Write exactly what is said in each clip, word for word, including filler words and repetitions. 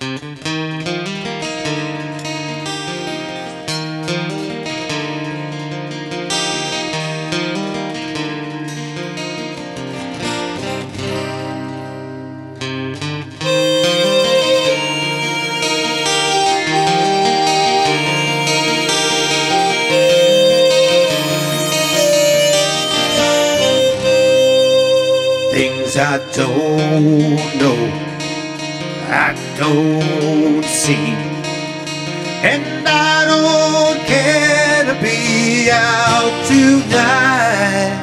Things I don't know, I don't see, and I don't care to be out tonight.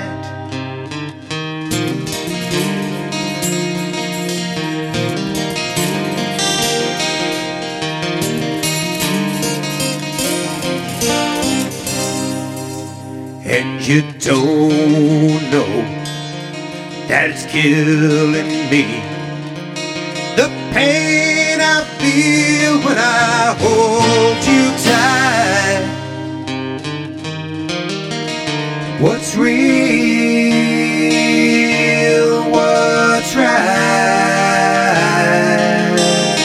And you don't know that it's killing me, the pain I feel when I hold you tight. What's real, what's right?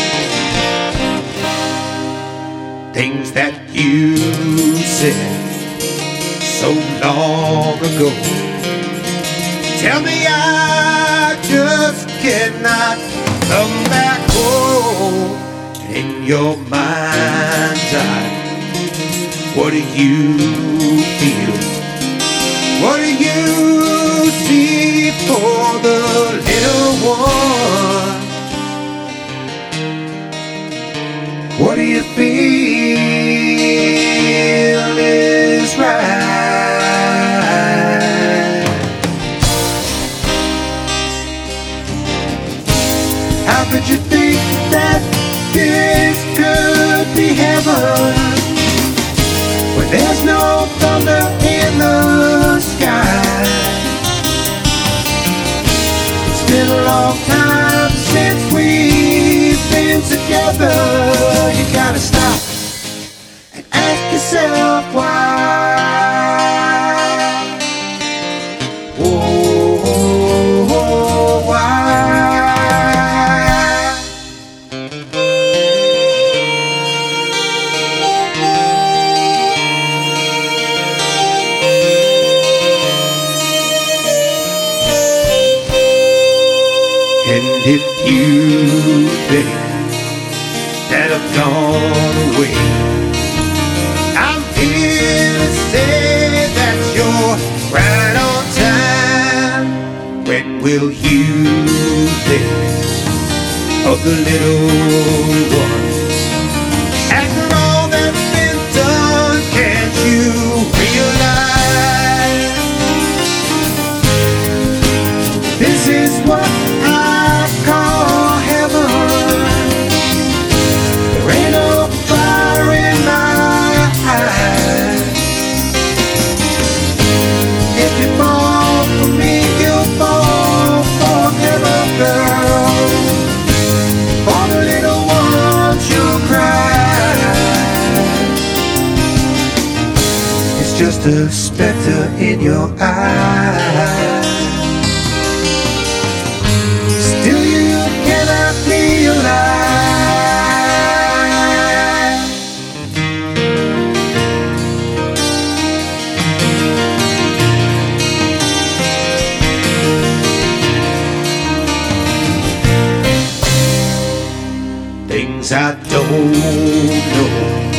Things that you said so long ago, tell me I just cannot come back home. In your mind's eye, what do you feel? What do you see for the little one? What do you feel is right? How could you think that this could be heaven when there's no thunder in the sky? It's been a long time since we've been together. You gotta stop and ask yourself why. Whoa, why? And if you think that I've gone away, I'm here to say that you're right on time. When will you think of the little ones? After all that's been done, can't you realize this is what I call heaven? There ain't no fire in my eyes. If you fall for me, you'll fall forever, girl. For the little ones you'll cry. It's just a specter in your eye. Still you cannot realize things I don't know,